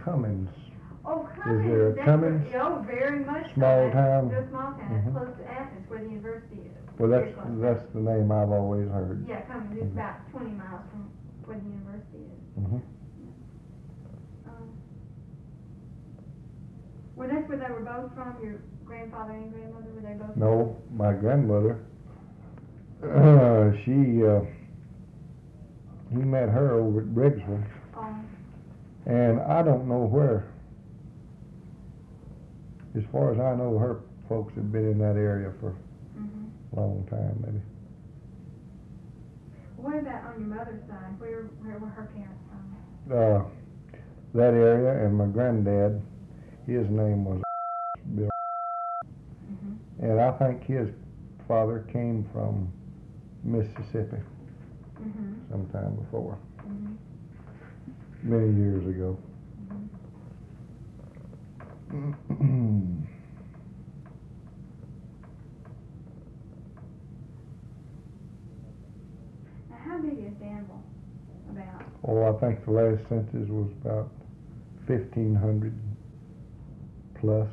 Cummins. Oh, Cummins. Is there a Cummins? Oh, very much. Small town? The small town, close to Athens, where the university is. Well, that's the name I've always heard. Yeah, Cummins is about 20 miles from where the university is. Well, that's where they were both from, your grandfather and grandmother, were they both? No, my grandmother, he met her over at Briggsville. Oh. And I don't know where. As far as I know, her folks have been in that area for a long time, maybe. What about on your mother's side? Where were her parents from? That area, and my granddad, his name was Bill. And I think his father came from Mississippi sometime before, many years ago. Now, how big is Danville? About? Oh, I think the last census was about 1,500 plus.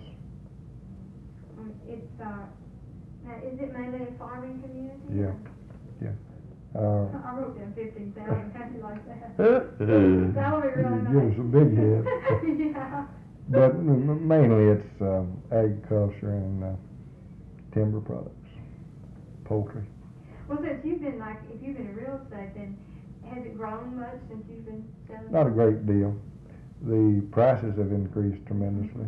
It's now, is it mainly a farming community? Yeah. I wrote down 15,000, something like that. That would be really nice. Give us a big head. Yeah. But mainly it's agriculture and timber products, poultry. Well, since if you've been in real estate, then has it grown much since you've been selling? Not a great deal. The prices have increased tremendously.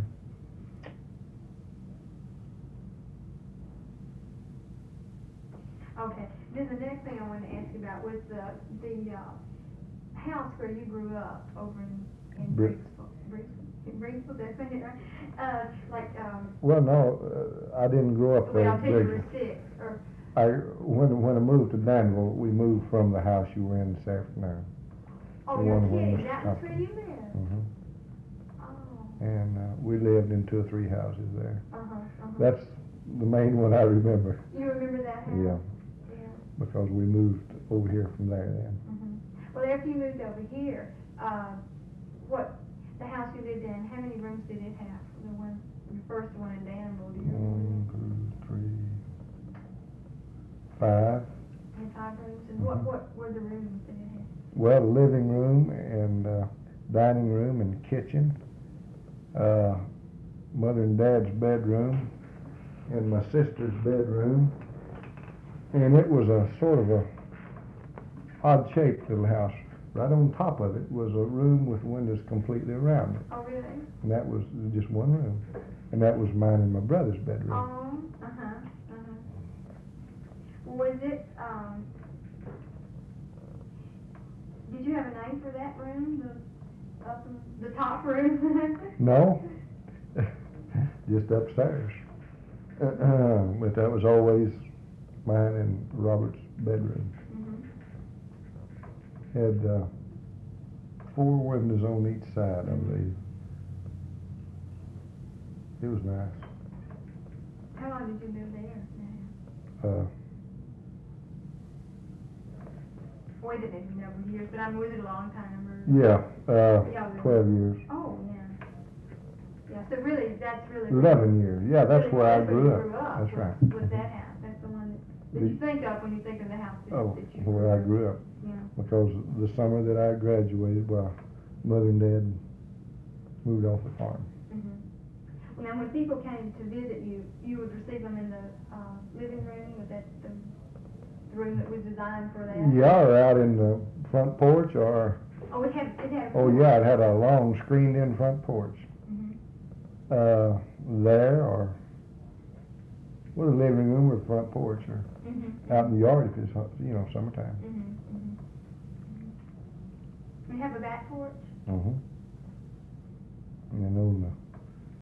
Okay. Then the next thing I wanted to ask you about was the house where you grew up over in Briggsville. Briggsville, that's it, right? Well, no, I didn't grow up there. Well, I'll tell you, you were 6. When I moved to Danville, we moved from the house you were in this afternoon. Oh, you're kidding? That was where you lived? Oh. And we lived in 2 or 3 houses there. That's the main one I remember. You remember that house? Yeah. Because we moved over here from there then. Well, after you moved over here, the house you lived in, how many rooms did it have? The first one in Danville, do you remember? 1, 2, 3, 5. And 5 rooms? And what were the rooms that it had? Well, the living room and dining room and kitchen, mother and dad's bedroom, and my sister's bedroom. And it was a sort of a odd-shaped little house. Right on top of it was a room with windows completely around it. Oh, really? And that was just one room. And that was mine and my brother's bedroom. Oh, Was it, did you have a name for that room? The top room? No. Just upstairs. But that was always mine and Robert's bedroom. Had 4 windows on each side, I believe. It was nice. How long did you live there now? Wait a minute, number of years, but was it a long time? Yeah, 12 years. Oh, yeah. Yeah, so really, that's really... 11 years, yeah, that's really where I grew up. That's right. Was that house, that's the one that you think of when you think of the house that you where I grew up. Yeah. Because the summer that I graduated, Mother and Dad moved off the farm. Well, now when people came to visit you, you would receive them in the living room? Was that the room that was designed for that? Yeah, or out in the front porch, or... Oh, it had a porch. Oh, yeah, it had a long screened-in front porch. There, or... Well, the living room or front porch, or out in the yard if it's, summertime. You have a back porch? And then on the